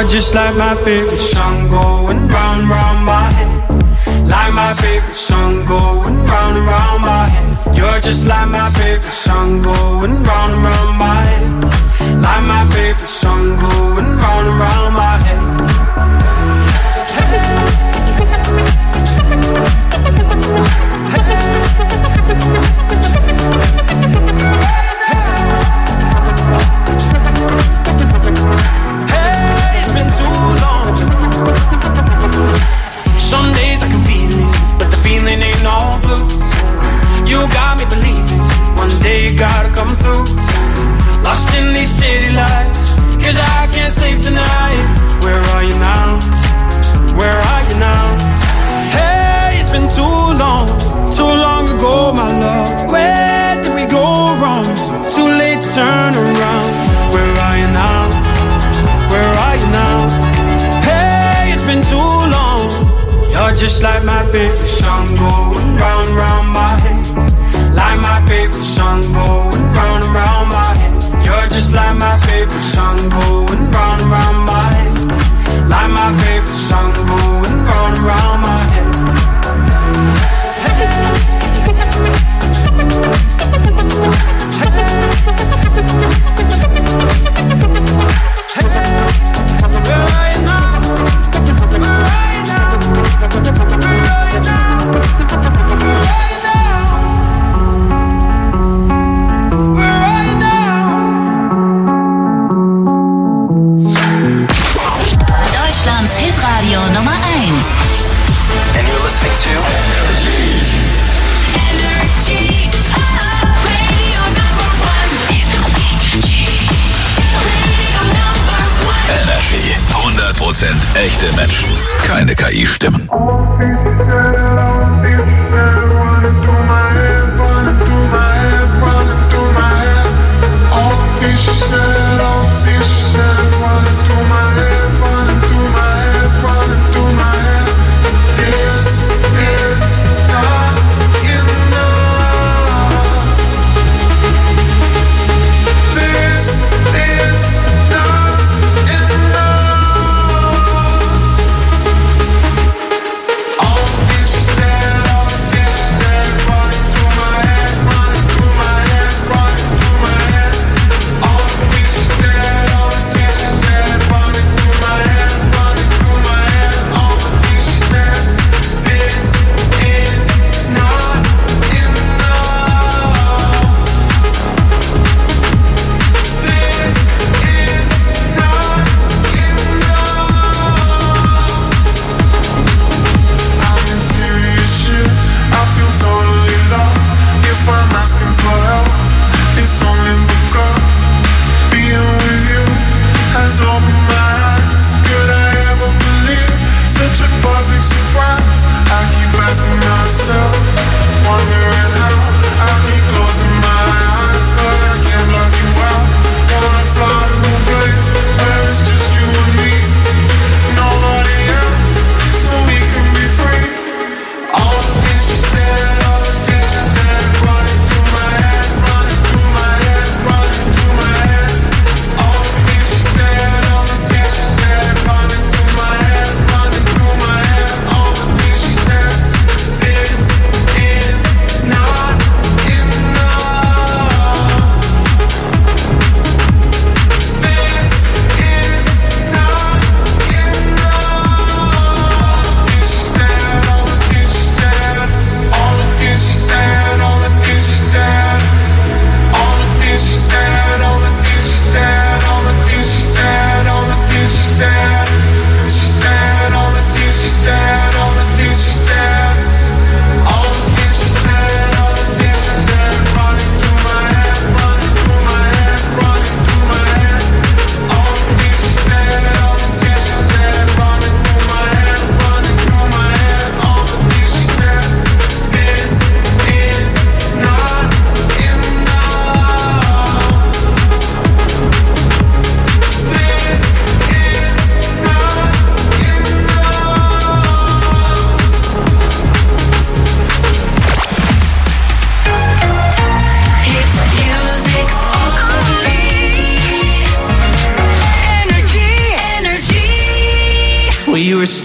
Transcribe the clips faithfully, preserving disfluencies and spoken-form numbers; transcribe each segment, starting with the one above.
just like my favorite song going round and round my head. Like my favorite song going round and round my head. You're just like my favorite song going round and round my head. Like my favorite song going round and round my head. Hey, it's been too long. Some days I can feel it, but the feeling ain't all blue. You got me believing one day you gotta come through. Lost in these city lights, cause I can't sleep tonight. Where are you now? Where are you now? Hey, it's been too long, too long ago, my love. Where did we go wrong? Too late to turn around. Where are you now? Where are you now? Hey, it's been too long. You're just like my favorite song going round and round my head. Like my favorite song going round and round my head. You're just like my favorite song going round and round my head. Like my favorite song going round and round my head. Where are you now? Where are you now? Where are you now? Where are you now? Where are you now? Deutschlands Hitradio Nummer eins. And you're listening to Energy. Energy. Oh, radio number one. Energy. Radio number one. Energy. hundert Prozent echte Menschen. Keine K I-Stimmen.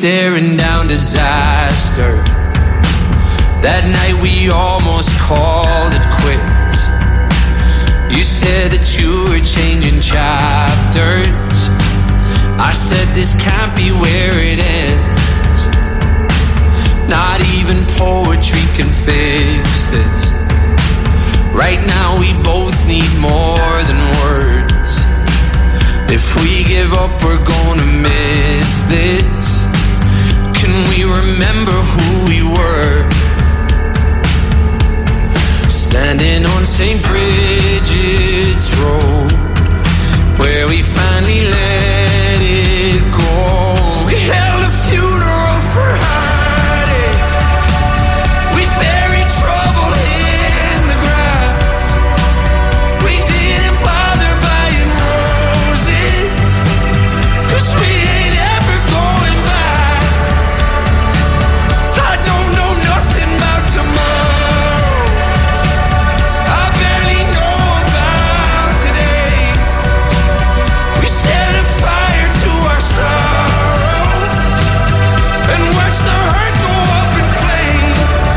staring down disaster. That night we almost called it quits. You said that you were changing chapters. I said this can't be where it ends. Not even poetry can fix this. Right now we both need more than words. If we give up, we're gonna miss this. Can we remember who we were? Standing on Saint Bridget's Road, where we finally let it go. We held a funeral for heartache. We buried trouble in the grass. We didn't bother buying roses, 'cause we ain't ever going back. I don't know nothing about tomorrow. I barely know about today. We set a fire to our sorrow and watch the hurt go up in flames.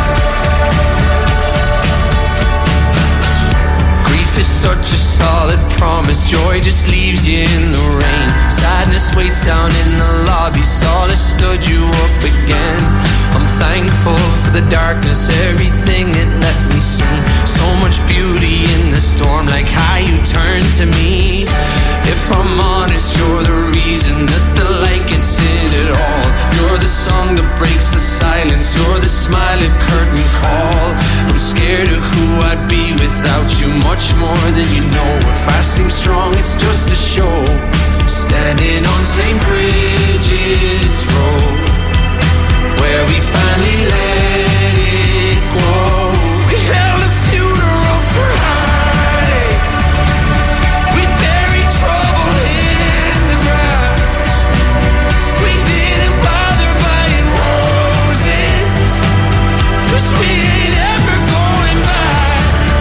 Grief is such a solid promise. Joy just leaves you in the rain. Sadness waits down in the lobby. Solace stood you up again. I'm thankful for the darkness, everything it let me see. So much beauty in the storm, like how you turn to me. If I'm honest, you're the reason that the light gets in at all. You're the song that breaks the silence. You're the smile at curtain call. I'm scared of who I'd be without you, much more than you know. If I seem strong, it's just a show. Standing on Saint Bridget's Road, where we finally let it go. We held a funeral for heartache. We buried trouble in the grass. We didn't bother buying roses, 'cause we ain't ever going back.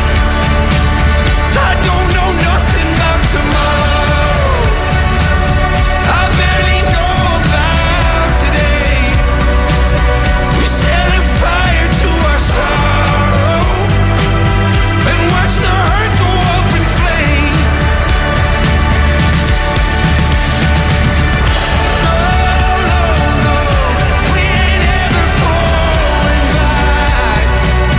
I don't know nothing about tomorrow. I barely know about today. We set a fire to our sorrow and watch the hurt go up in flames. No, no, no, we ain't ever going back.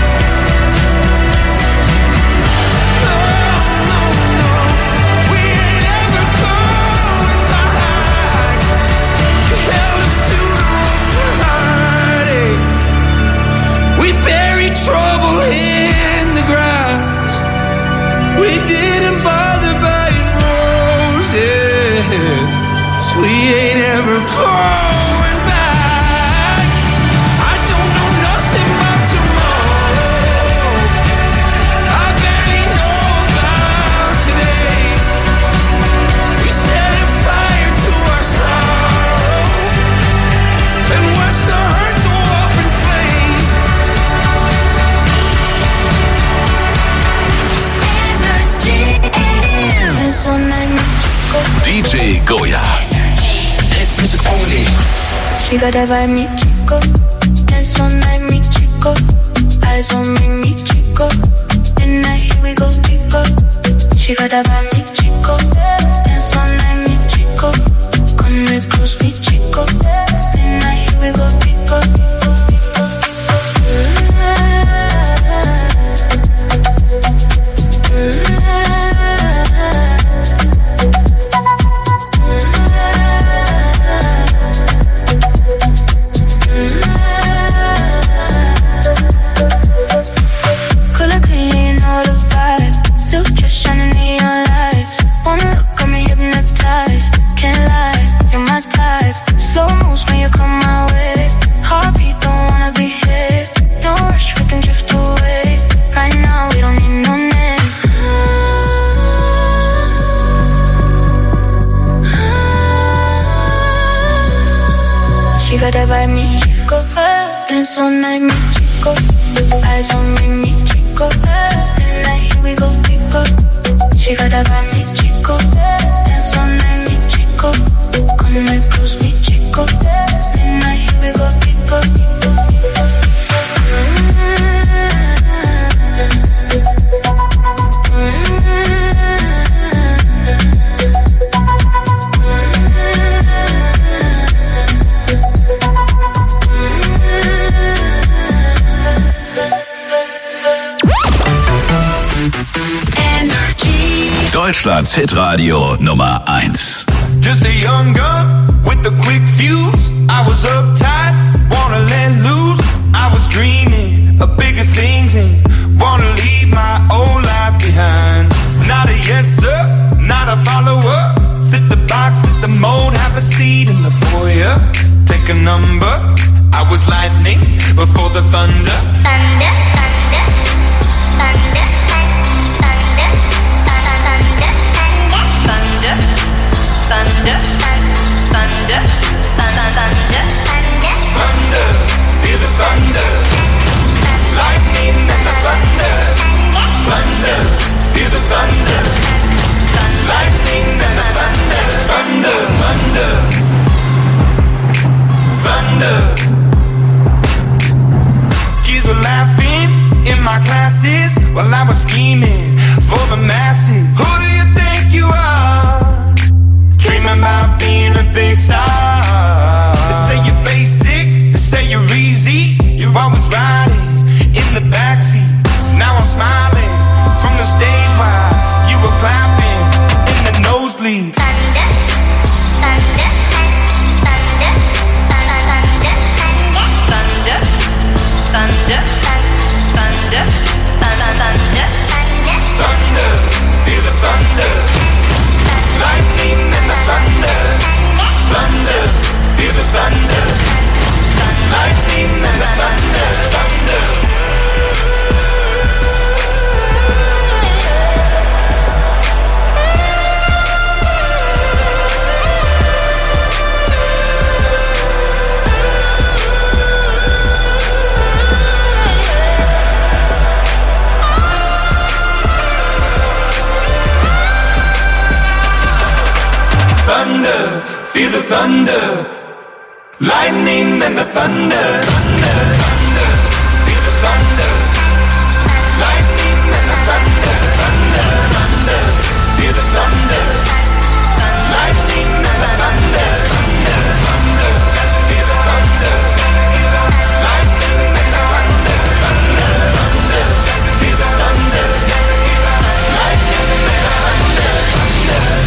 No, no, no, we ain't ever going back. We held a funeral for heartache. We buried trouble in the grass. We didn't bother buying roses. So we ain't ever going back. I don't know nothing about tomorrow. I barely know about today. We set a fire to our sorrow and watch the hurt go up in flames. D J Goya. Hit music only. She got that vibe, me chico. Dance all night, me chico. Eyes on me, me chico. Midnight, here we go, pico. She got that vibe, me chico. Dance all night, me chico. Come real close, me chico. Midnight, here we go, pico. Color clean, all the vibe. Still just shining neon lights. Wanna look at me hypnotized. Can't lie, you're my type. Slow moves when you come my way. Heartbeat, don't wanna be hit. No rush, we can drift away. Right now, we don't need no name. She got that vibe, me chico. Dance all night, me chico. Eyes on me, me chico. Midnight, here we go, pico. She got that vibe, me chico. Dance all night, me chico. Come right close, me chico. Midnight, Energy. Deutschlands Hitradio Nummer eins. Just a young gun with a quick fuse. I was uptight, wanna let loose. I was dreaming of bigger things and wanna leave my old life behind. Not a yes sir, not a follower. Fit the box, fit the mold, have a seat in the foyer. Take a number, I was lightning before the thunder. Thunder, thunder, thunder, thunder, thunder, thunder, thunder, thunder, thunder, thunder, Thunder, feel the thunder. Lightning and the thunder. Thunder, feel the thunder. Lightning and the thunder. Thunder, thunder. Thunder. Kids were laughing in my classes while I was scheming for the masses. Who do you think you are? Dreaming about being a big star. They say you're basic, they say you're easy. You're always riding in the backseat. Now I'm smiling from the stage while you were clapping in the nosebleeds. thunder, thunder, thunder, thunder, thunder, thunder, thunder, thunder, Thunder, feel the thunder. Lightning and the thunder. Thunder, feel the thunder. Lightning and the thunder. Thunder. Thunder, feel the thunder. Lightning and the thunder. Thunder, thunder, feel the thunder. Lightning and the thunder. Thunder, thunder, feel the thunder. Lightning and the thunder. Thunder, thunder, feel the thunder. Lightning and the thunder. Thunder, thunder, feel the thunder. Lightning and the thunder. Thunder.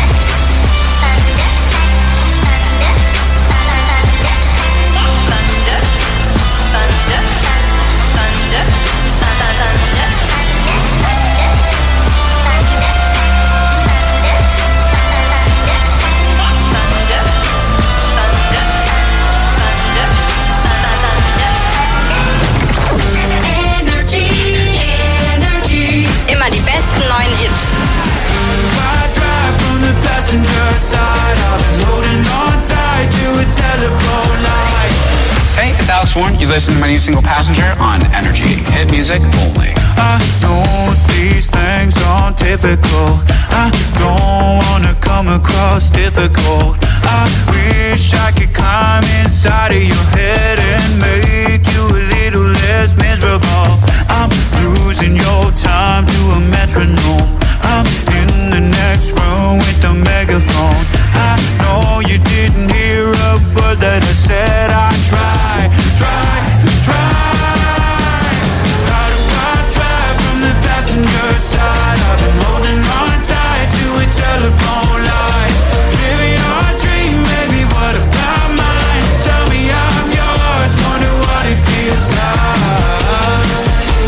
Immer die besten neuen Hits. I drive from the passenger side. I've been holding on tight to a telephone line. Hey, it's Alex Warren. You listen to my new single Passenger on Energy. Hit music only. I know these things aren't typical. I don't wanna come across difficult. I wish I could climb inside of your head and make you a little less miserable. I'm losing your time to a metronome. I'm in the next room with the megaphone. I know you didn't hear a word that I said. I try, try, try. How do I drive from the passenger side? I've been holding on tight to a telephone line. Living our dream, baby, what about mine? Tell me I'm yours, wonder what it feels like.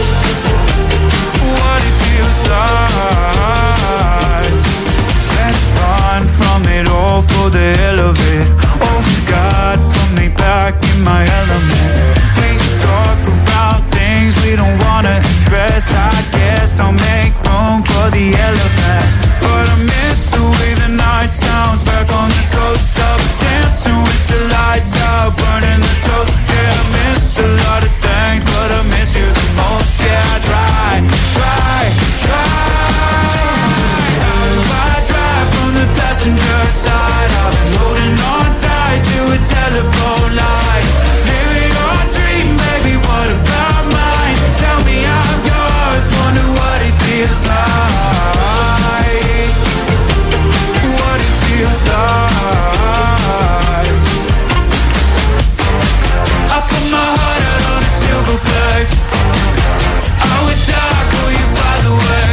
What it feels like. Let's run from it all for the hell of it. Oh God, put me back in my element. We talk about things we don't wanna address. I guess I'll make room for the elephant. But I miss the way the night sounds back on the coast. Up dancing with the lights out, burning the toast. Yeah, I miss a lot of things, but I miss you the most. Yeah, I try, try, try. How do I drive from the passenger side? I've been holding on tight to a telephone line. Living our dream, baby, what about mine? Tell me I'm yours, wonder what it feels like. What it feels like. I put my heart out on a silver plate. I would die for you, by the way.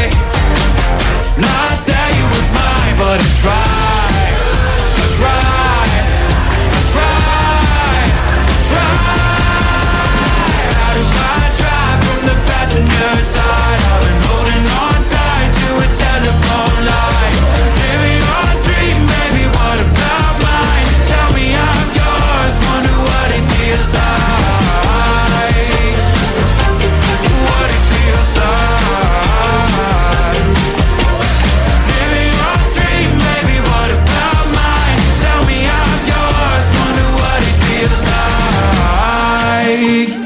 but I try, I try, I try, I try. How do I drive from the passenger side? I've been holding on tight to a telephone line. Living on a dream, baby, what about mine? Tell me I'm yours, wonder what it feels like. What it feels like. Living on a dream, baby, what about mine? Tell me I'm yours, wonder what it feels like.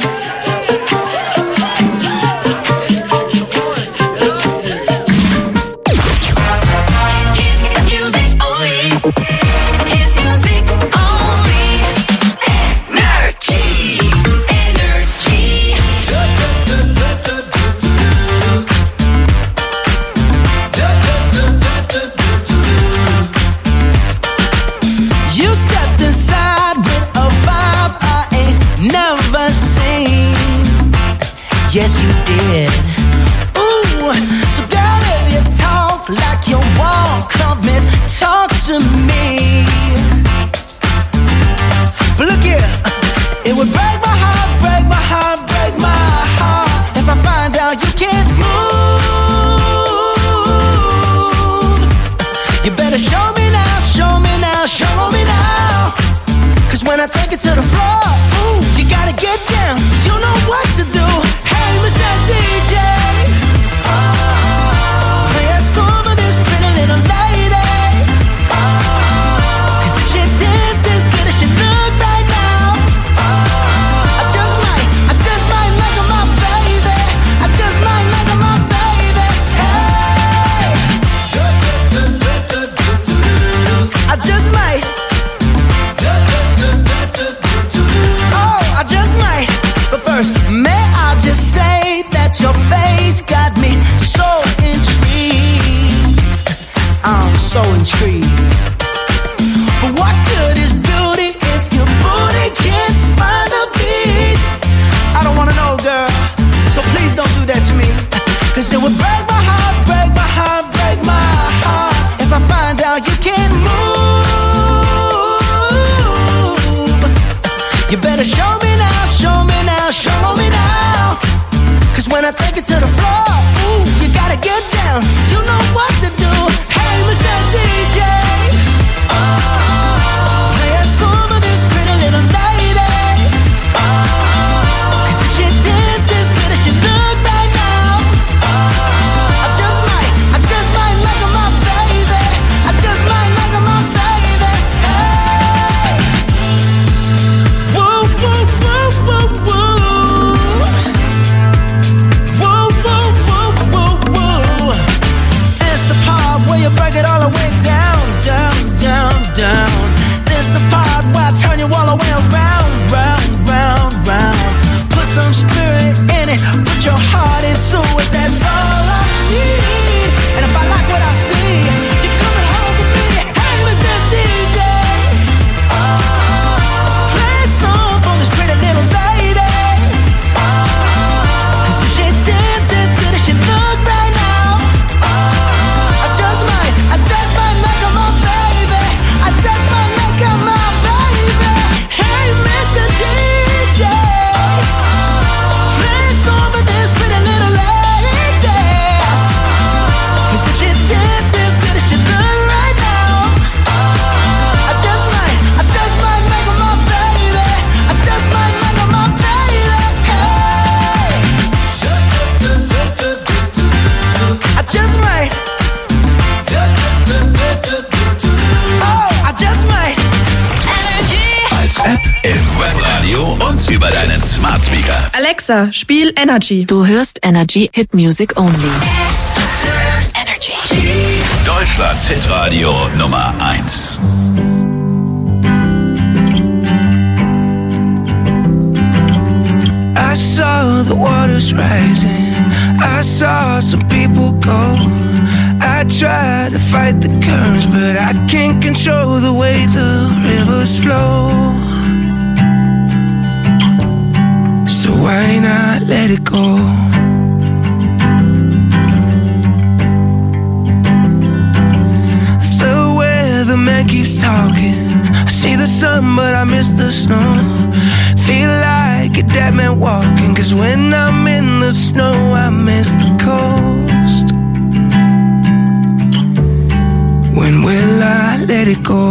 Yes, you did. Ooh, so girl, if you talk like you want, come and talk to me. But look here, it would break my heart, break my heart, break my heart if I find out you can't move. You better show me now, show me now, show me now. Cause when I take it to the floor, ooh, you gotta get down, you know what to do. Hey, Mister D J, oh, play a song for this pretty little lady. Oh, cause if she dances as good as she look right now, oh, I just might, I just might make her my baby. I just might make her my baby. Hey, I just might. Oh, I just might. But first, may I just say that your face got me so intrigued. I'm so intrigued. But what good is beauty if your booty can't find a beat? I don't wanna know, girl, so please don't do that to me. Cause it would break my heart, break my heart, break my heart if I find out you can't move. You better show me now, show me now, show me now. Cause when I take it to the floor, ooh, you gotta get down, you know what to do. Hey, Mister D J, oh, play a song for this pretty little lady. Oh, cause if she dances as good as she look right now, oh, I just might, I just might make her my baby. I just might make her my baby. Hey, whoa, whoa, whoa, whoa, whoa. Whoa, whoa, whoa, whoa, whoa. This the part where you break it all the way down, down, down, down. This the part where I turn you all the way around, round, round, round. Put some spirit in it, put your heart into it, that's all I need. And if I like what I see, you're coming home with me. Hey, Mister D J, oh, play a song for this pretty little lady. Oh, cause if she dances as good as she look right now, oh, I just might, I just might make her my baby. I just might make her my baby. Hey, Mister D J, play a song for this pretty little lady. Cause if she dances as good as she look right now, I just might, I just might make her my baby. I just might make her my baby. Hey, I just might. Oh, I just might. Als App im Webradio und über deinen Smart Speaker. Alexa, spiel Energy. Du hörst Energy Hit Music Only. Energy. Deutschlands Hitradio Nummer eins. I saw the waters rising, I saw some people go. I try to fight the currents, but I can't control the way the rivers flow. So why not let it go? The mind keeps talking. I see the sun but I miss the snow. Feel like a dead man walking, cause when I'm in the snow I miss the coast. When will I let it go?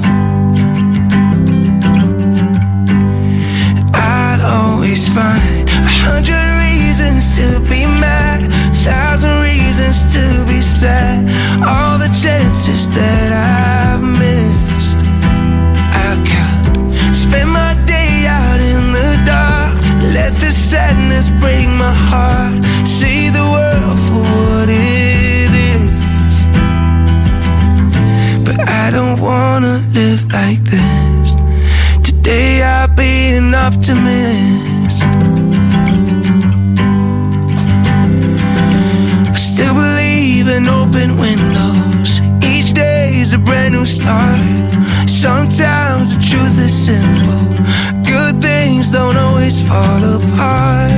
I'll always find a hundred reasons to be mad, a thousand reasons to be sad. All the chances that I've missed, I could spend my day out in the dark, let the sadness break my heart, see the world for what it is. But I don't wanna live like this. Today I'll be an optimist. I still believe in open windows. Each day is a brand new start. Sometimes the truth is simple. Good things don't always fall apart.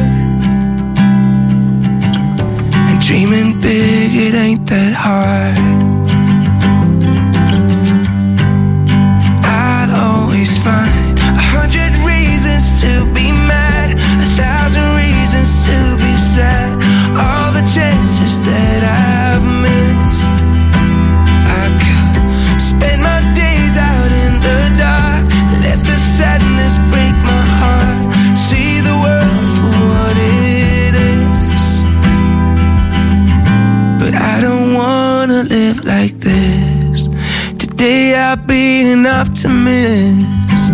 And dreaming big, it ain't that hard. I'll always find a hundred reasons to be mad, a thousand reasons to be sad. All the chances that I've missed, I could spend my days out in the dark, let the sadness break my heart, see the world for what it is. But I don't wanna live like this. Today I'll be an optimist.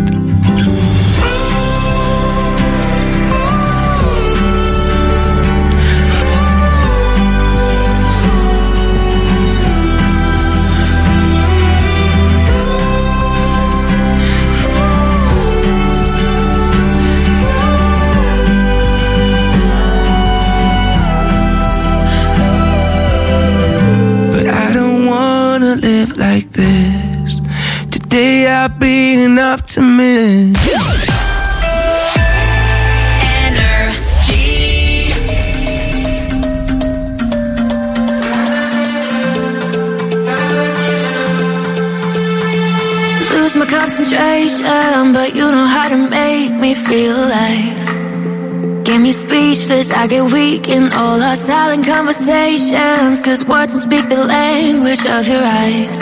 Live like this. Today I'll be an optimist. Energy. Lose my concentration, but you know how to make me feel alive. Get me speechless, I get weak in all our silent conversations, cause words don't speak the language of your eyes.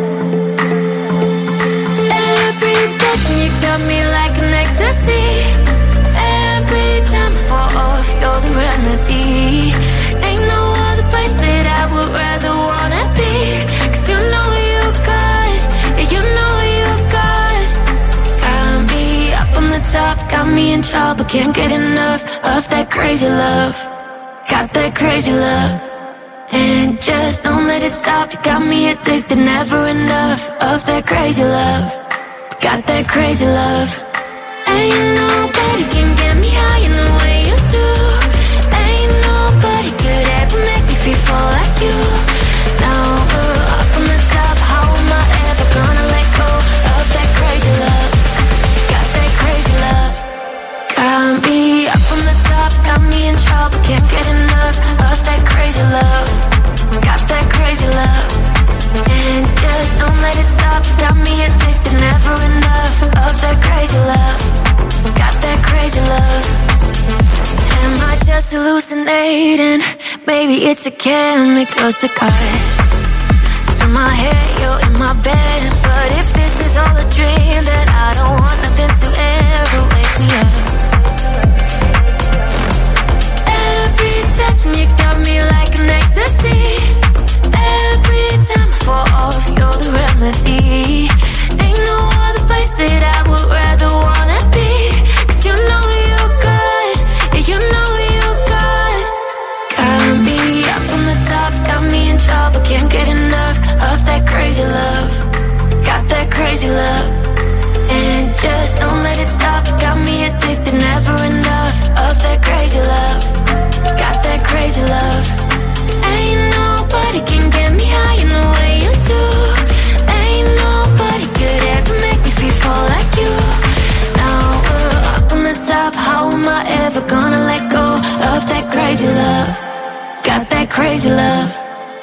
Every touch and you got me like an ecstasy. Every time I fall off, you're the remedy. Ain't no other place that I would rather wanna be, cause you know you got, yeah, you know you got. Got me up on the top, got me in trouble, can't get enough of that crazy love. Got that crazy love, and just don't let it stop. You got me addicted, never enough of that crazy love. Got that crazy love. Ain't nobody can get me high in the way you do. Ain't nobody could ever make me feel full like you. Now we're up on the top, how am I ever gonna let go of that crazy love? Got that crazy love. Got me up on the top, got me in trouble, can't get enough of that crazy love. Got that crazy love, and just don't let it stop. Got me addicted, never enough of that crazy love. Got that crazy love. Am I just hallucinating? Maybe it's a chemical cigar. Turn my head, you're in my bed, but if this is all a dream, then I don't want nothing to ever wake me up. Every touch and you got me like an ecstasy. Every time I fall off, you're the remedy. Ain't no other place that I would rather wanna be, cause you know you got, yeah, you know you got. Got me up on the top, got me in trouble, can't get enough of that crazy love. Got that crazy love, and just don't let it stop. Got me addicted, never enough of that crazy love. Got that crazy love. Ain't nobody can get me high in the way you do. Ain't nobody could ever make me feel full like you. Now we're up on the top, how am I ever gonna let go of that crazy love? Got that crazy love. Got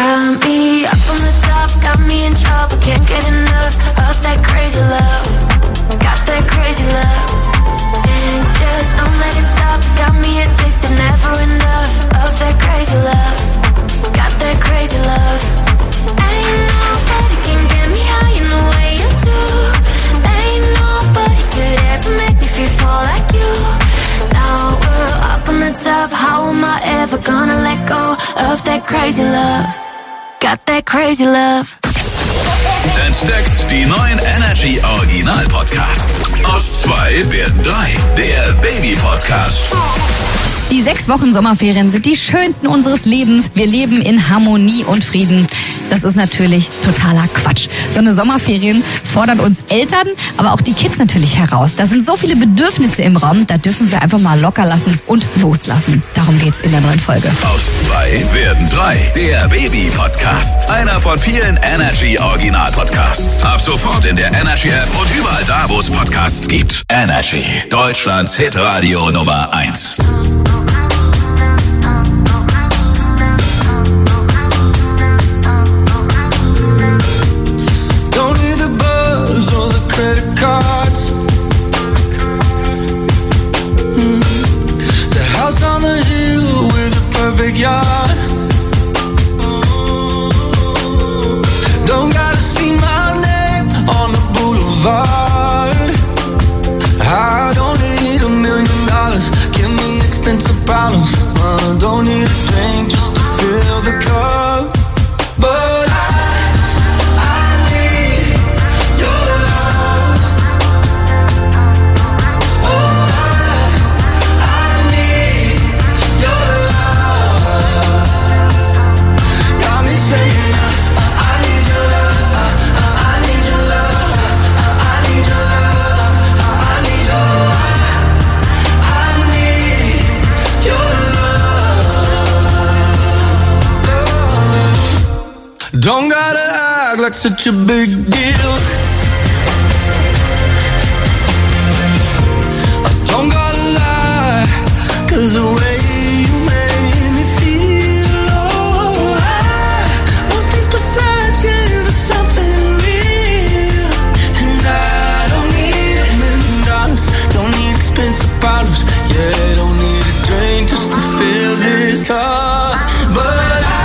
Got me up on the top, got me in trouble. Can't get enough of that crazy love. Got that crazy love. And just don't let it stop. Got me addicted, never enough of that crazy love. Got that crazy love. Ain't nobody can get me high in the way you do. Ain't nobody could ever make me feel fall like you. Now we're up on the top. How am I ever gonna let go of that crazy love? Got that crazy love. Entdeckt die neuen Energy Original Podcasts. Aus zwei werden drei. Der Baby Podcast. Die sechs Wochen Sommerferien sind die schönsten unseres Lebens. Wir leben in Harmonie und Frieden. Das ist natürlich totaler Quatsch. So eine Sommerferien fordern uns Eltern, aber auch die Kids natürlich heraus. Da sind so viele Bedürfnisse im Raum, da dürfen wir einfach mal locker lassen und loslassen. Darum geht's in der neuen Folge. Aus zwei werden drei. Der Baby Podcast. Einer von vielen Energy Original Podcasts. Ab sofort in der Energy App und überall da, wo es Podcasts gibt. Energy. Deutschlands Hitradio Nummer eins. Credit cards. Mm. The house on the hill with a perfect yard. Don't gotta see my name on the boulevard. I don't need a million dollars. Give me expensive problems. I don't need a drink just to fill the cup. But I don't gotta act like such a big deal. I don't gotta lie, cause the way you made me feel, oh, I must be precisely to something real. And I don't need a million dollars, don't need expensive bottles, yeah, don't need a drink just to fill this cup. But I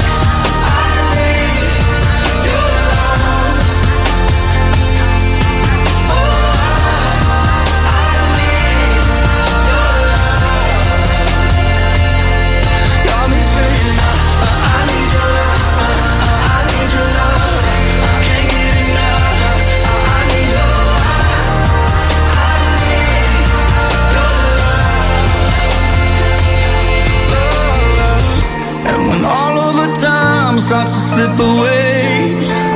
starts to slip away.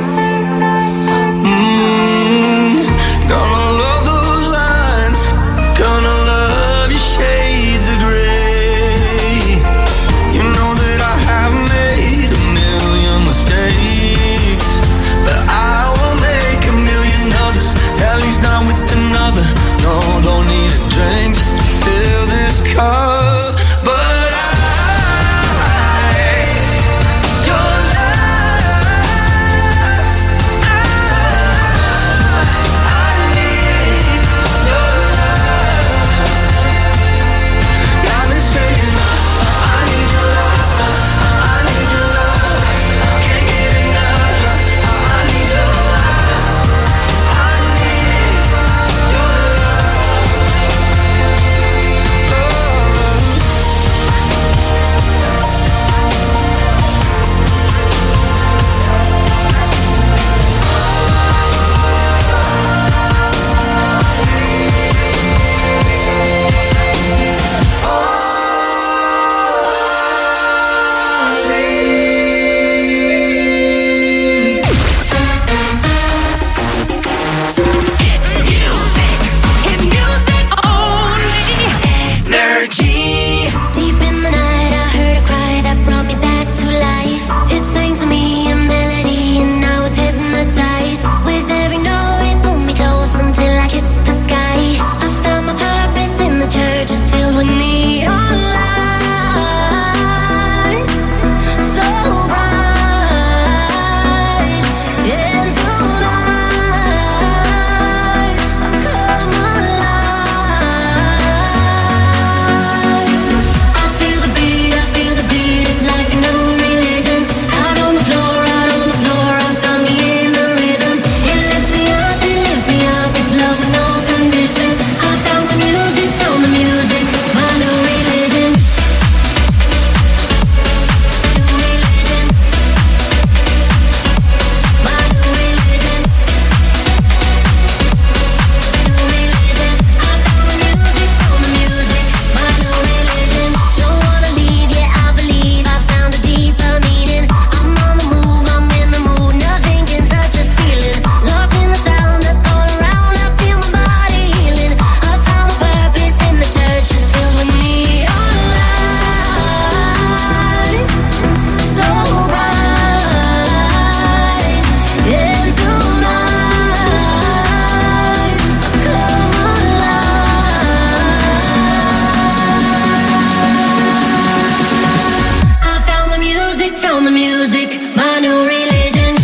Mm, gonna love those lines, gonna love your shades of gray. You know that I have made a million mistakes, but I won't make a million others, at least not with another. No, don't need a drink just to fill this cup. But I, your love music, my new religion.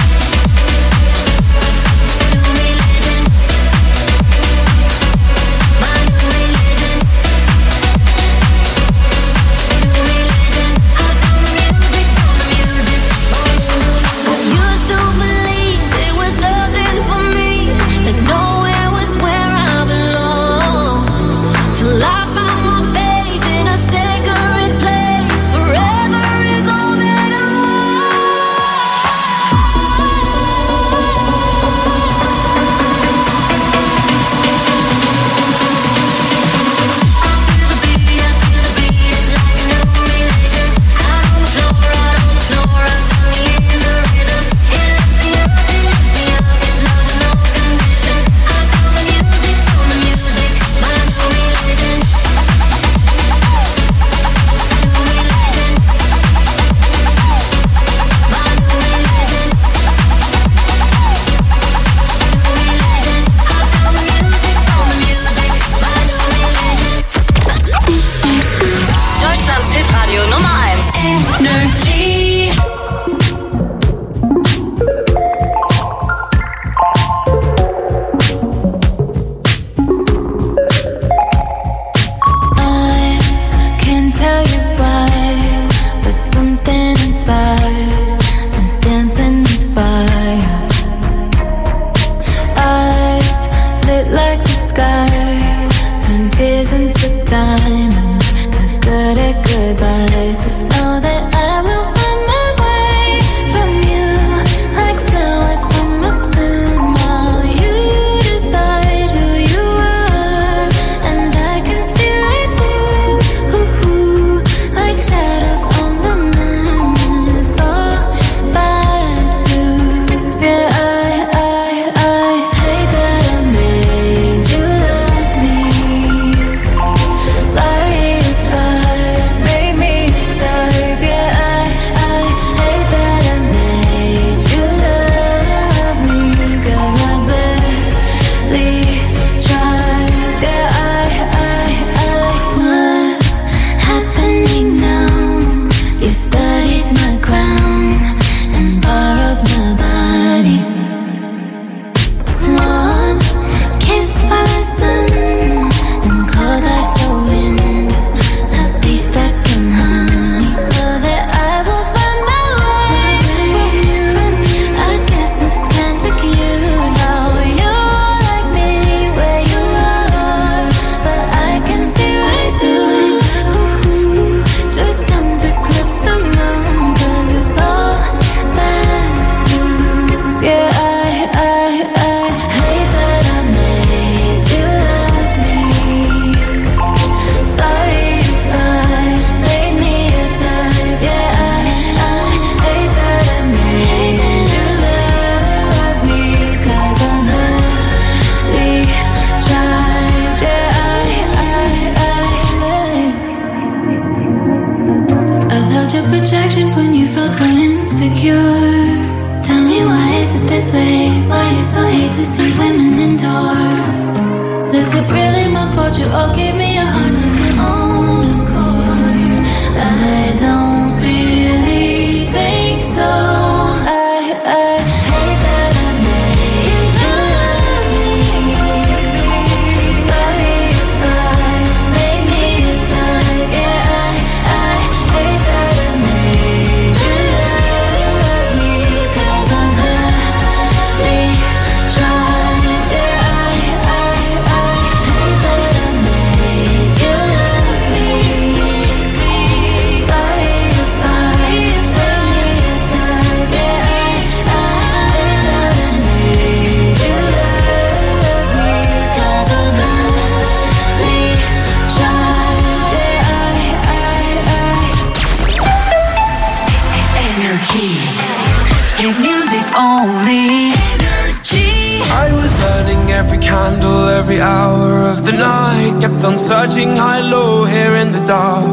Searching high-low here in the dark.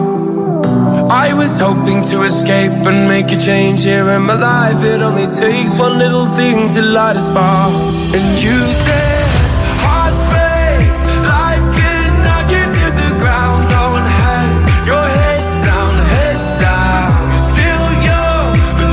I was hoping to escape and make a change here in my life. It only takes one little thing to light a spark. And you said, hearts break, life can knock you to the ground. Don't hang your head down, head down. You're still young, but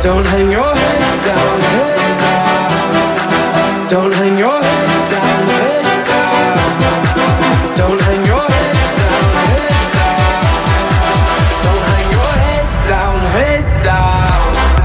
Don't hang your head down, head down. Don't hang your head down, head down. Don't hang your head down, head down. Don't hang your head down, head down.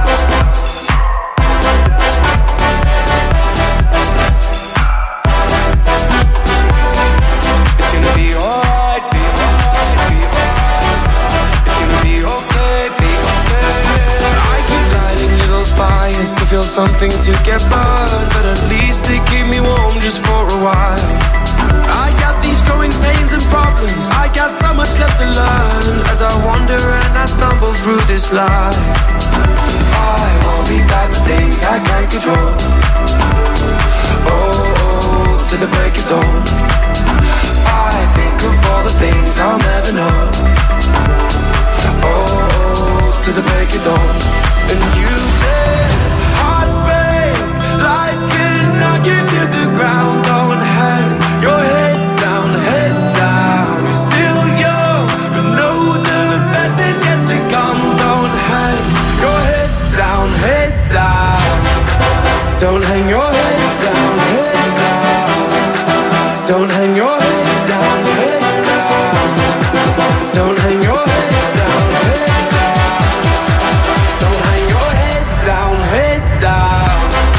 It's gonna be alright, be alright, be alright. It's gonna be okay, be okay. I keep lighting little fires to feel something to get burned, but at least they keep me warm just for a while. I got these growing pains and problems, I got so much left to learn as I wander and I stumble through this life. I won't be back with things I can't control. Oh, oh, to the break of dawn. I think of all the things I'll never know. Oh, oh, to the break of dawn. And you said, hearts break, life can knock you to the ground. Don't hang your head down, head down. You're still young, but know the best is yet to come. Don't hang your head down, head down. Don't hang your head down, head down. Don't hang your head down, head down. Don't hang your head down, head down. Don't hang your head down, head down.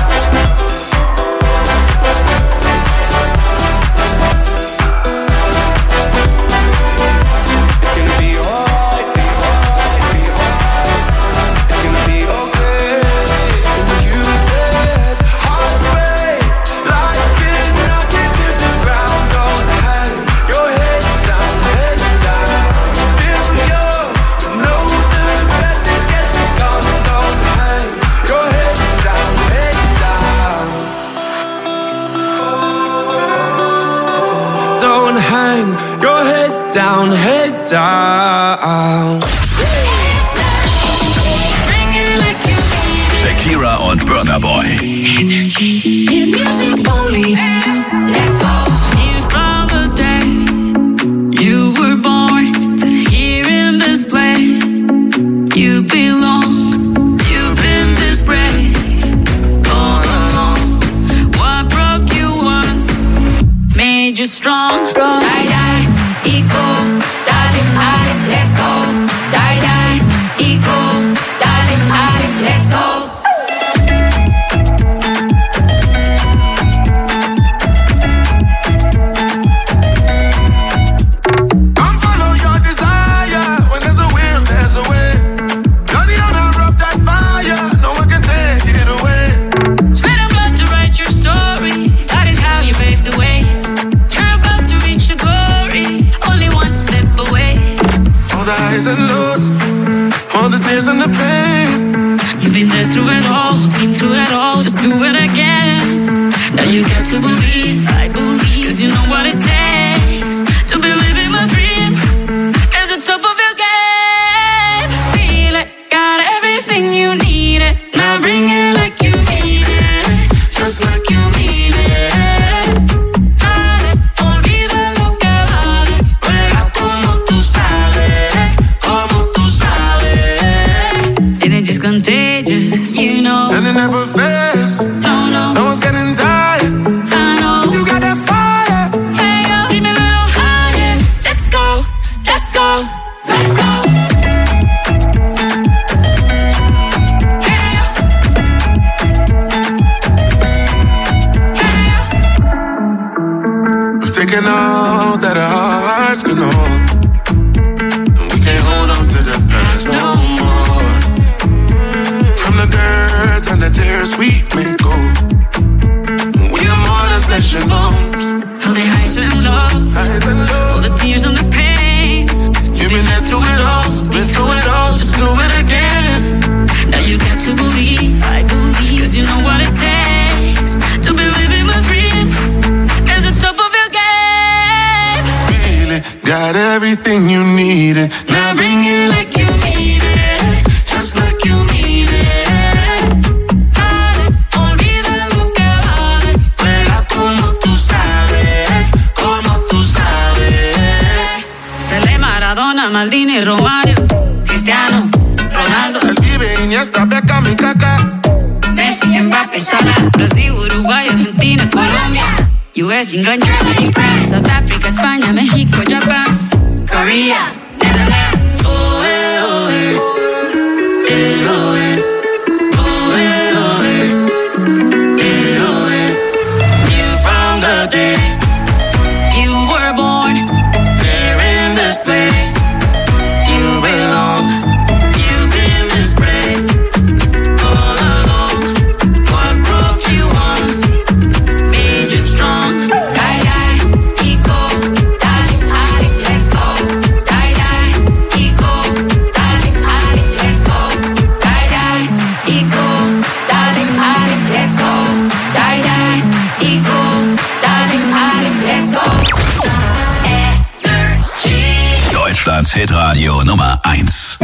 It's gonna be alright, be alright, be alright. It's gonna be okay. And you said, hearts break, life can knock you to the ground. Don't hang your head down, head down. Still young, but know the best is yet to come. Don't hang your head down, head down. Don't hang your head down, head down. Shakira und Burna Boy. Hit music only. Let's go. From the day you were born, that here in this place you belong. You've been this brave all along. What broke you once made you strong. Die, die, eco, darling, I, let's go. Die, die, eco, darling, I, let's go. Come follow your desire. When there's a will, there's a way. You're the owner of that fire. No one can take it away. Sweat and blood to write your story. That is how you pave the way. You're about to reach the glory. Only one step away. All the highs and lows, all the tears and the pain. You've been there through it all, been through it all. Just do it again. Now you got to believe, I believe, cause you know what it takes to believe in my dream. At the top of your game, feel it, got everything you need it. Now bring it like you need it, just like you mean it. Dale, olvida lo que vale, juega como tú sabes, como tú sabes. And it's just contagious, you know. And it never fails. No, no, No one's getting tired. I know. You got that fire. Hey, yo, bring me a little higher. Let's go, let's go, let's go. Hey, yo. Hey, yo. We've taken all that our hearts can hold. And we can't hold on to the past no more. From the dirt and the tears we may go. We are more than flesh and bones. All the highs and lows, all the tears and the pain. You've been there through it all, been through it all, just do it again. Now you got to believe, I believe, cause you know what it takes to believe in my dream. At the top of your game, Feel it, got everything you needed. now bring it like you need it, just like you mean it. Dale, olvida lo que vale, juega como tú sabes, como tú sabes. Pelé, Maradona, Maldini, Romario, Cristiano, Ronaldo. El Pibe, Iniesta, Beckham y Kaká. Messi, Mbappé, Salah, Brasil, Uruguay, Argentina, Colombia, U S, England, Germany, France, South Africa, España, México, Japan, Korea, Netherlands. Oh, eh, oh, eh. Eh, oh, eh. Oh, eh, oh, eh. Eh, oh, eh. Knew from the day you were born there in this place. You belong. You've been disgraced all along. What broke you once made you strong. Die, die, Iko, dale, ale, let's go. Die, die, Iko, dale, ale, let's go. Die, die, Iko, dale, ale, let's go. Die, die, Iko, dale, ale, let's go. Energy. Deutschlands Hitradio Nummer eins.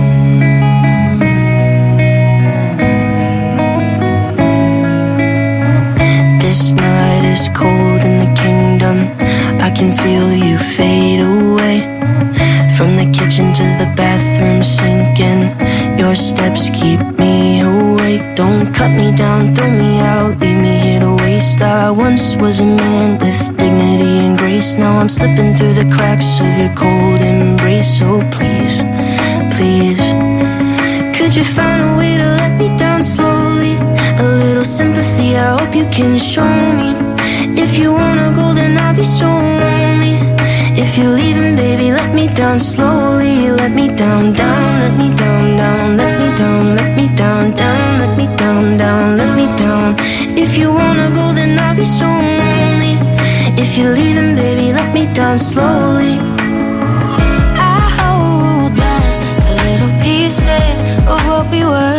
This night is cold in the kingdom. I can feel you fade away. From the kitchen to the bathroom sinking. Your steps keep me awake. Don't cut me down, throw me out, leave me here to waste. I once was a man with dignity and grace. Now I'm slipping through the cracks of your cold embrace. So please, please, could you find a way to let me down slowly? A little sympathy, I hope you can show me. If you wanna go, then I'll be so lonely. If you're leaving, baby, let me down slowly. Let me down, down, let me down, down, let me down, let me down, down, let me down, down, let me down. If you wanna go, then I'll be so lonely. If you're leaving, baby, let me down slowly. I hold on to little pieces of what we were.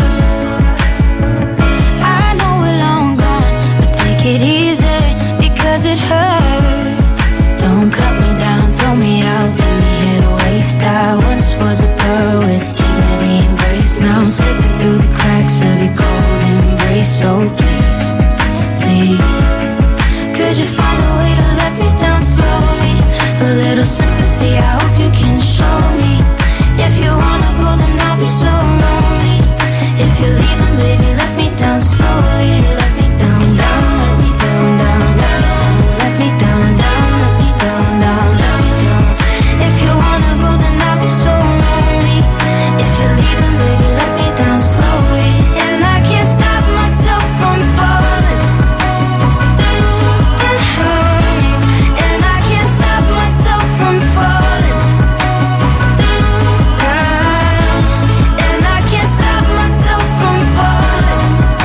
I know we're long gone, but take it easy because it hurts. Don't cut me down, throw me out, leave me here to waste. I once was a pearl with dignity and grace. Now I'm slipping through the cracks of your cold embrace. So please, please, could you find a way to let me down slowly? A little sympathy, I hope you can show me. If you wanna go, then I'll be so lonely. If you're leaving, baby, let me down slowly. Let me down, down, let me down, down, let me down, let me down, down, let me down, down, let me down. If you wanna go, then I'll be so lonely. If you're leaving, baby, let me down slowly. And I can't stop myself from falling. And I can't stop myself from falling. And I can't stop myself from falling.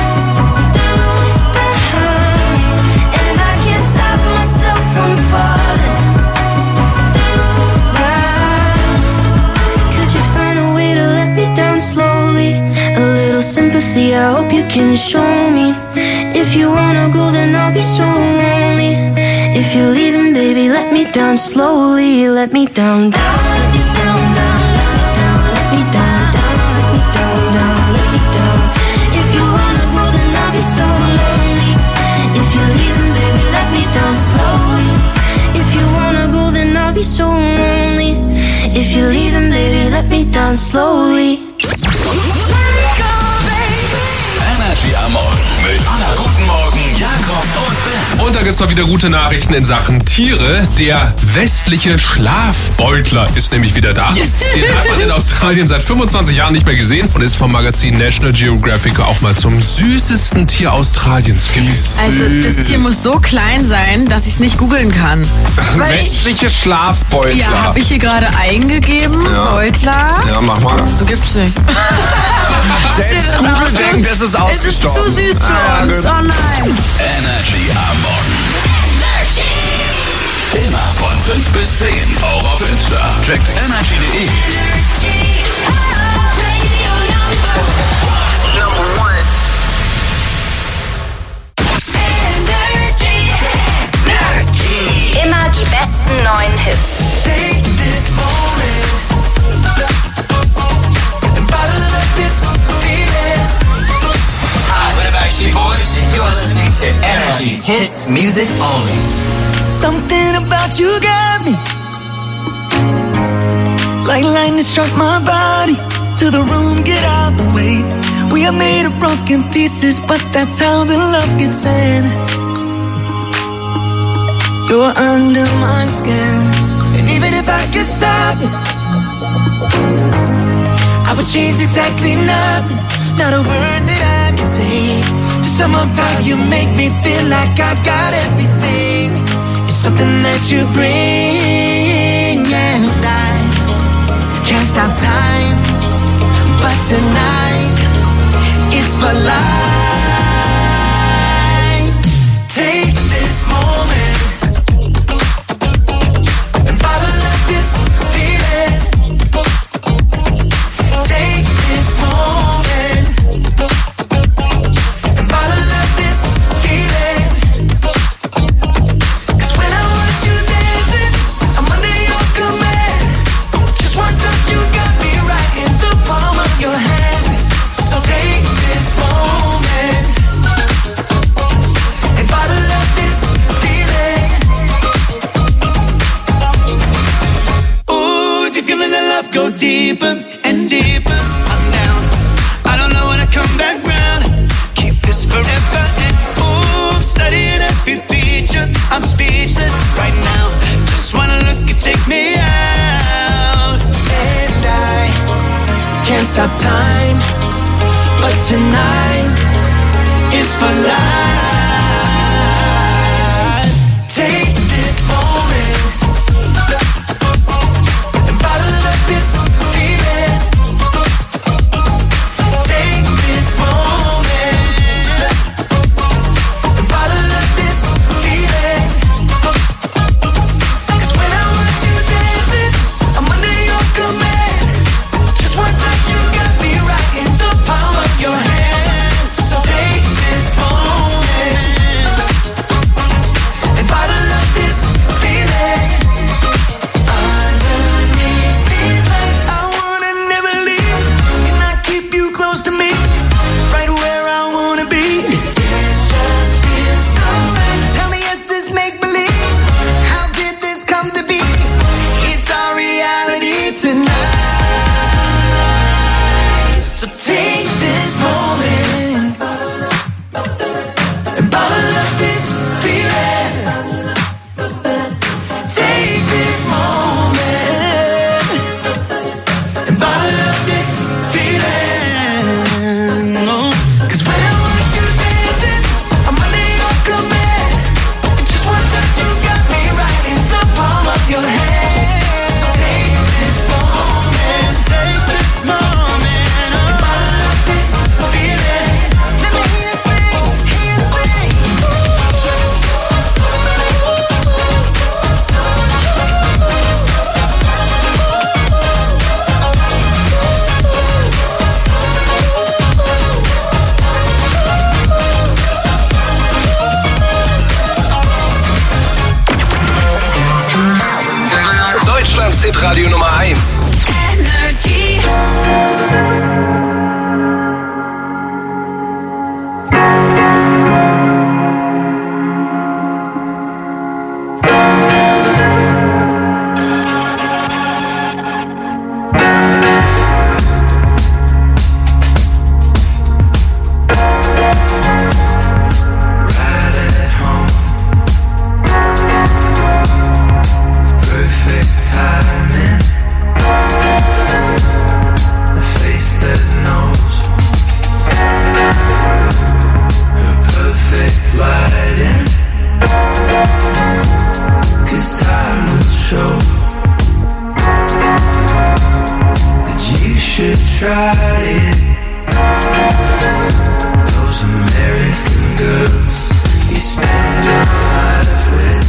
And I can't stop myself from falling. Could you find a way to let me down slowly? A little sympathy, I hope you can show me. If you wanna go, then I'll be so lonely. If you're leaving, baby, let me down slowly. Let me down, down, let me down, down, let me down, let me down, down, let me down, down, let me down. If you wanna go, then I'll be so lonely. If you're leaving, baby, let me down slowly. If you wanna go, then I'll be so lonely. If you're leaving, baby, let me down slowly. Energy am Morgen mit Anna. Guten Morgen, Jakob und Ben. Und da gibt's mal wieder gute Nachrichten in Sachen Tiere. Der westliche Schlafbeutler ist nämlich wieder da. Yes. Den hat man in Australien seit fünfundzwanzig Jahren nicht mehr gesehen und ist vom Magazin National Geographic auch mal zum süßesten Tier Australiens gewählt. Also das Tier muss so klein sein, dass ich es nicht googeln kann. Westliche Schlafbeutler. Ja, habe ich hier gerade eingegeben. Ja. Beutler. Ja, mach mal. Gibt's nicht. Selbst Google denkt, es ist ausgestorben. Es ist zu süß für ah, uns. Oh nein. Energy am Morgen. Energy. Immer von fünf bis zehn. Auch auf Insta. Checkt energy punkt de. Immer die besten neuen Hits. Boys, you're listening to Energy Hits Music Only. Something about you got me, like lightning struck my body. to the room, get out the way. We are made of broken pieces, but that's how the love gets in. You're under my skin, and even if I could stop it, I would change exactly nothing. Not a word that I could say to sum up how you make me feel like I got everything. It's something that you bring, and I can't stop time, but tonight it's for life. Take this moment and bottle up this feeling. Take this moment and bottle up this feeling. 'Cause when I watch you dancing, I'm under your command. Just one touch, you got me right in the palm of your hand. So take this moment and bottle up this feeling. Ooh, if you're feeling the love, go deeper and deeper. I'm down. I don't know when I come back round. Keep this forever. And ooh, I'm studying every feature. I'm speechless right now. Just wanna look and take me out. And I can't stop time, but tonight is for life. Take this moment and bottle up this feeling. Take this moment and bottle up this feeling. 'Cause when I watch you dancing, I'm under your command. Just one touch, you got me right in the palm of your hand. So take this moment and bottle up this feeling. Underneath these lights, I wanna never leave. Can I keep you close to me, right where I wanna be? This just feels so right. Tell me, is this make believe? How did this come to be? It's our reality tonight. So take this moment and bottle up this feeling. Take this moment and bottle up this feeling. Oh. 'Cause when I watch you dancing, I'm under your command. Just one touch, you got me right in the palm of your hand. So take this moment, take this moment and bottle up this feeling. Let me hear you sing, hear you sing. Deutschlands Hitradio Nummer eins. Energy. Right at home, perfect timing. A face that knows her perfect lighting. 'Cause time will show that you should try it. Those American girls you spend your life with.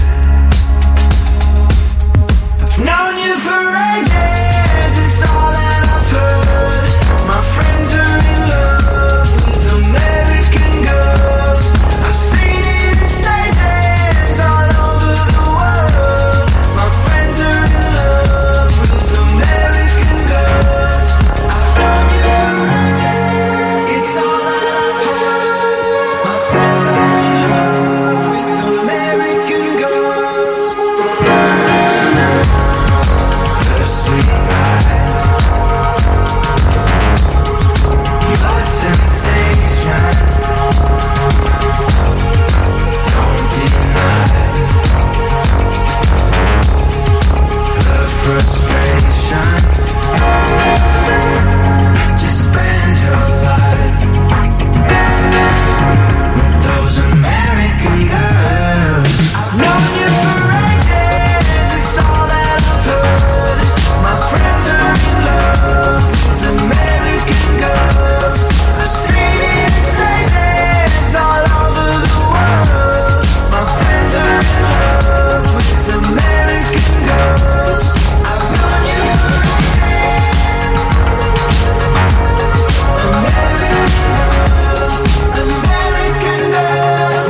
I've known you for ages, it's all that I've heard. My friends are in love with American girls. I've seen it in stages all over the world. My friends are in love with American girls. I've known you for frustrations. Just spend your life with those American girls. I've known you for ages, it's all that I've heard. My friends are in love with American girls. I've seen it in stadiums all over the world. My friends are in love with American girls. I've known you for ages. American girls, American girls.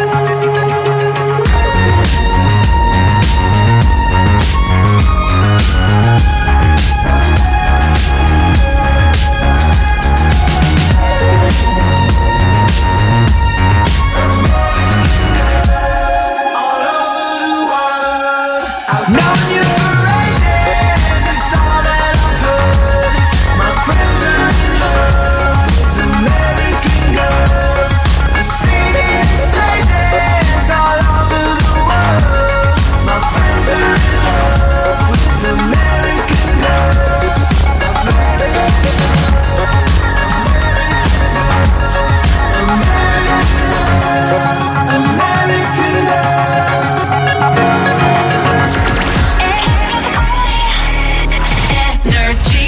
All over the world. I've known you for ages, it's all that I've heard. My friends are in love with American girls. I've seen it in stadiums all over the world. My friends are in love with American girls. American girls, American girls, Energy.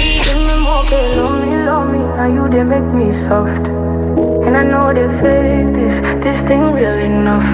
Love me, love me, now you they make me soft. And I know they fake this, this thing real enough.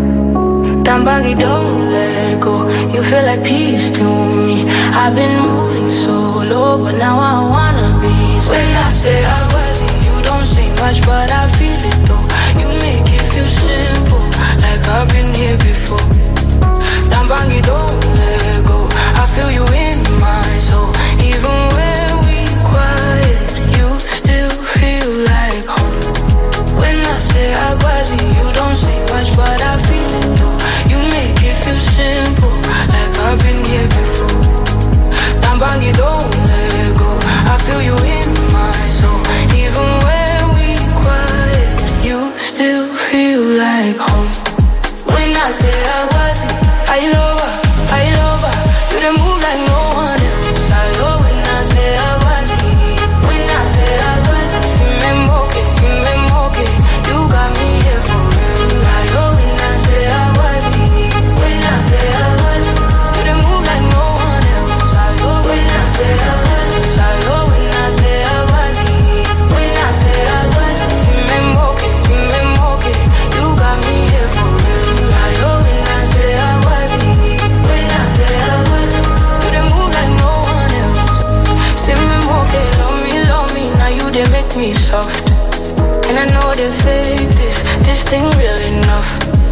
Down baggy, don't let go. You feel like peace to me. I've been moving so low, but now I wanna be. When I say I wasn't, you don't say much, but I feel it though. You make it feel simple, like I've been here before. Down baggy, don't let go. I feel you in my soul, even when we quiet, you still feel like home. When I say I wasn't, you don't say much, but I feel it though. You make it feel simple, like I've been here before. Down baggy, don't let go. I feel you in my soul, even when we quiet, you still feel like home. When I say I wasn't, I love her, I love her. You done move like no one else. I love when I say I wasn't. When I say I wasn't, see me moke, see me moke. You got me here for real. I love when I say I wasn't. When I say I wasn't, you done move like no one else. I love when I say I wasn't. I love when I say I wasn't. When I say I wasn't, see me moke, see me moke. You got me here for real. I love when I say I wasn't. When I say I wasn't, you done move like no one else. See me moke, love me, love me. Now you they make me soft. And I know they fake this, this thing real enough.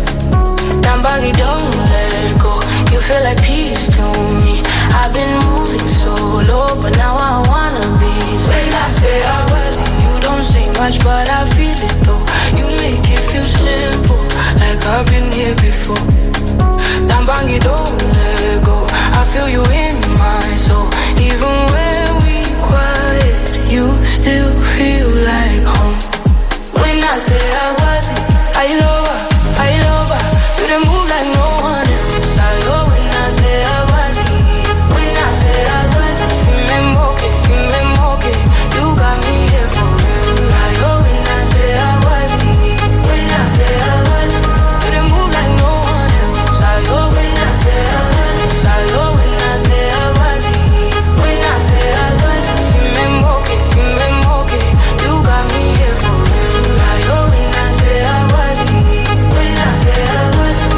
Down baggy, don't let go. You feel like peace to me. I've been moving so low, but now I wanna be. When I say I wasn't, you don't say much, but I feel it though. You make it feel simple, like I've been here before. Down baggy, don't let go. I feel you in my soul, even when we quiet, you still feel like home. When I say I wasn't, I love her, I love her. You done move like no one else. I love when I say I wasn't. When I say I wasn't, see me moke, see me moke. You got me here for real. I love when I say I wasn't. When I say I wasn't, you done move like no one else. I love when I say I wasn't. I love when I say I wasn't. When I say I wasn't, see me moke, see me moke. You got me here for real. I love when I say I wasn't. When I say I wasn't.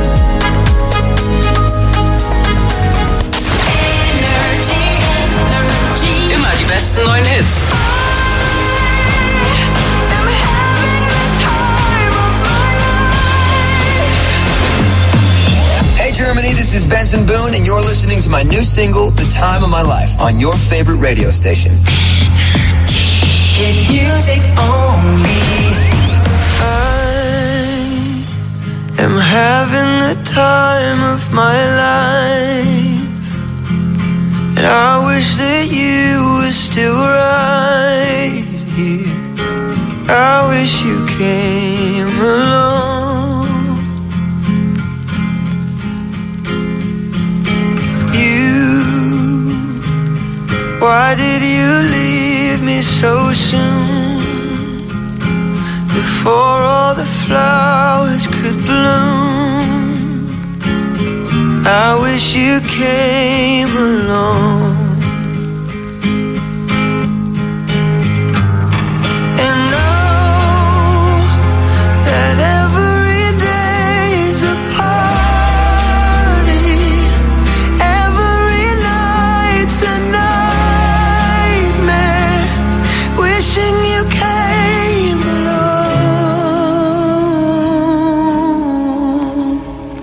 Energy, energy. Immer die besten neuen Hits. Hey Germany, this is Benson Boone, and you're listening to my new single, The Time of My Life, on your favorite radio station. Hit music only. I am having the time of my life, and I wish that you were still right here. I wish you came along. You Why did you leave me so soon? Before all the flowers could bloom, I wish you came along. And know that every day is a party, every night's a nightmare, wishing you came along.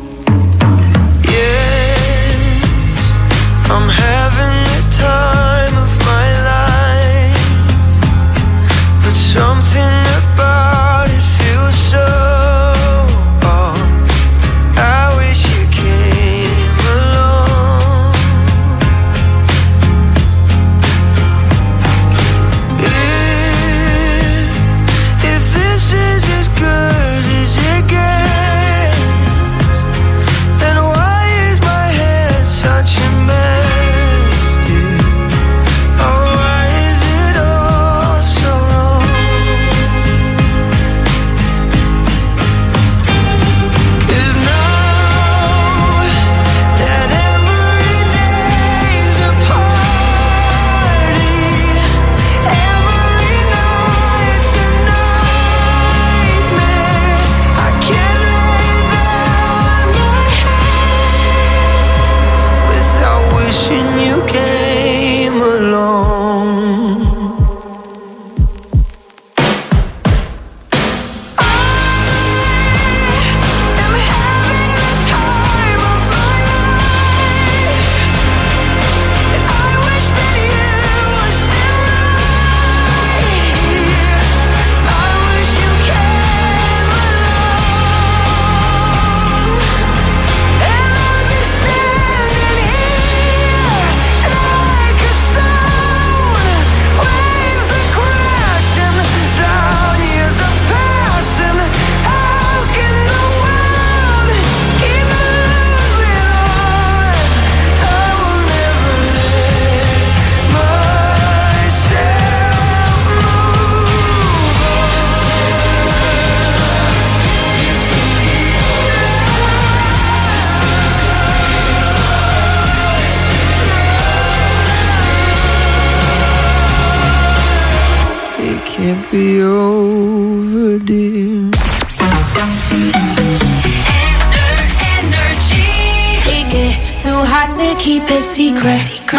Yes, I'm having the time of my life, but something about it feels so off. I wish you came along. If, if this is as good as it gets, then why is my head such a mess, dear? Oh, why is it all so wrong? 'Cause now that every day's a party, every night's a nightmare, I can't lay down my head without wishing you came along. I'm having the time of my life, and I wish that you were still right here. I wish you came along, and I'd be standing here like a stone. Waves are crashing down, years are passing. How can the world keep moving on? I will never let myself move on. It can't be over, dear. It get too hot to keep it secret.